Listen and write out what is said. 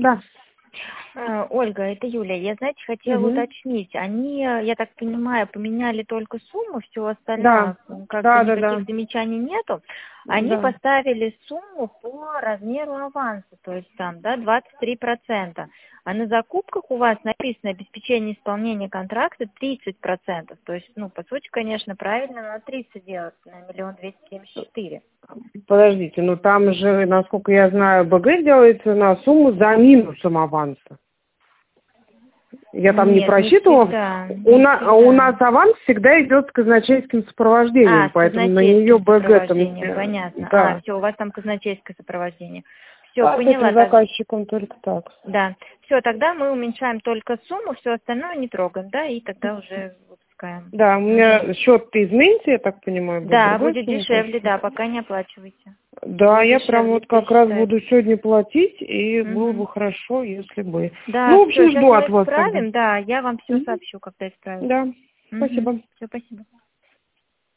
Да. Ольга, это Юля. Я, знаете, хотела уточнить. Они, я так понимаю, поменяли только сумму, все остальное, как бы никаких замечаний нету. Они поставили сумму по размеру аванса, то есть там, да, 23%. А на закупках у вас написано обеспечение исполнения контракта 30%. То есть, ну, по сути, конечно, правильно на 30 делать, на 1 274 000. Подождите, ну там же, насколько я знаю, БГ делается на сумму за минусом аванса. Я там не просчитывала. У нас аванс всегда идет с казначейским сопровождением, поэтому на нее БГ там... Понятно. Да. Все, у вас там казначейское сопровождение. Все, поняла. С заказчиком только так. Да. Все, тогда мы уменьшаем только сумму, все остальное не трогаем, да, и тогда уже выпускаем. Да, у меня счет-то изменится, я так понимаю, будет. Да, будет дешевле, да, пока не оплачивайте. Да, будет я прям вот как раз буду сегодня платить, и было бы хорошо, если бы. Да, ну, в общем, жду от вас тогда. Да, я вам все сообщу, когда исправим. Да, спасибо. Все, спасибо.